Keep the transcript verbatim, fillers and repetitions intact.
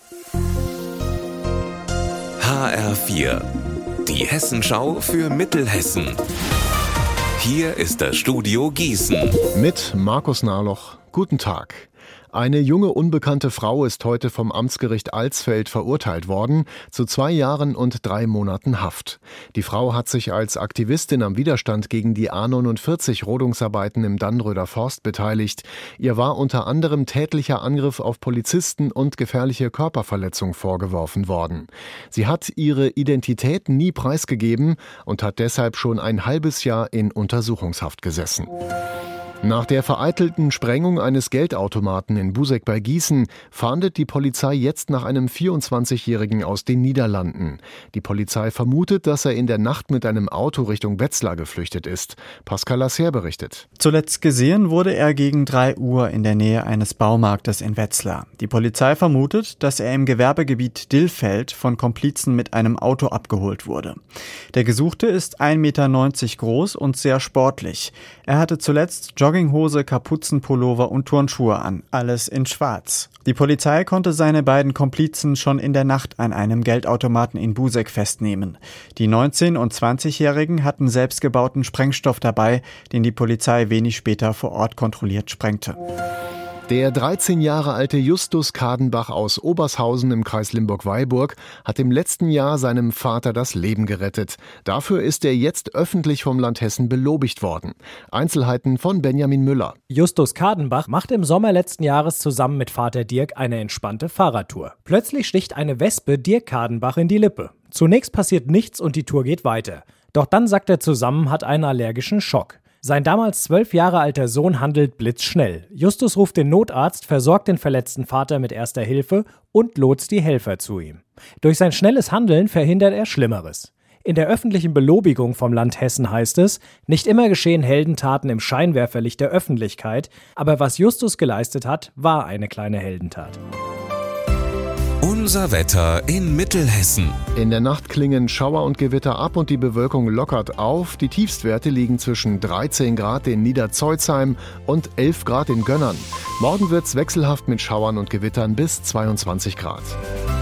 H R vier, die Hessenschau für Mittelhessen. Hier ist das Studio Gießen. Mit Markus Nahloch. Guten Tag. Eine junge, unbekannte Frau ist heute vom Amtsgericht Alsfeld verurteilt worden zu zwei Jahren und drei Monaten Haft. Die Frau hat sich als Aktivistin am Widerstand gegen die A neunundvierzig Rodungsarbeiten im Dannröder Forst beteiligt. Ihr war unter anderem tätlicher Angriff auf Polizisten und gefährliche Körperverletzung vorgeworfen worden. Sie hat ihre Identität nie preisgegeben und hat deshalb schon ein halbes Jahr in Untersuchungshaft gesessen. Nach der vereitelten Sprengung eines Geldautomaten in Buseck bei Gießen fahndet die Polizei jetzt nach einem vierundzwanzigjährigen aus den Niederlanden. Die Polizei vermutet, dass er in der Nacht mit einem Auto Richtung Wetzlar geflüchtet ist. Pascal Lasser berichtet. Zuletzt gesehen wurde er gegen drei Uhr in der Nähe eines Baumarktes in Wetzlar. Die Polizei vermutet, dass er im Gewerbegebiet Dillfeld von Komplizen mit einem Auto abgeholt wurde. Der Gesuchte ist ein Meter neunzig groß und sehr sportlich. Er hatte zuletzt Jogginghose, Kapuzenpullover und Turnschuhe an, alles in schwarz. Die Polizei konnte seine beiden Komplizen schon in der Nacht an einem Geldautomaten in Buseck festnehmen. Die neunzehn- und zwanzigjährigen hatten selbstgebauten Sprengstoff dabei, den die Polizei wenig später vor Ort kontrolliert sprengte. Der dreizehn Jahre alte Justus Kadenbach aus Obershausen im Kreis Limburg-Weilburg hat im letzten Jahr seinem Vater das Leben gerettet. Dafür ist er jetzt öffentlich vom Land Hessen belobigt worden. Einzelheiten von Benjamin Müller. Justus Kadenbach macht im Sommer letzten Jahres zusammen mit Vater Dirk eine entspannte Fahrradtour. Plötzlich sticht eine Wespe Dirk Kadenbach in die Lippe. Zunächst passiert nichts und die Tour geht weiter. Doch dann sackt er zusammen, hat einen allergischen Schock. Sein damals zwölf Jahre alter Sohn handelt blitzschnell. Justus ruft den Notarzt, versorgt den verletzten Vater mit erster Hilfe und lotst die Helfer zu ihm. Durch sein schnelles Handeln verhindert er Schlimmeres. In der öffentlichen Belobigung vom Land Hessen heißt es, nicht immer geschehen Heldentaten im Scheinwerferlicht der Öffentlichkeit, aber was Justus geleistet hat, war eine kleine Heldentat. Unser Wetter in Mittelhessen. In der Nacht klingen Schauer und Gewitter ab und die Bewölkung lockert auf. Die Tiefstwerte liegen zwischen dreizehn Grad in Niederzeuzheim und elf Grad in Gönnern. Morgen wird's wechselhaft mit Schauern und Gewittern bis zweiundzwanzig Grad.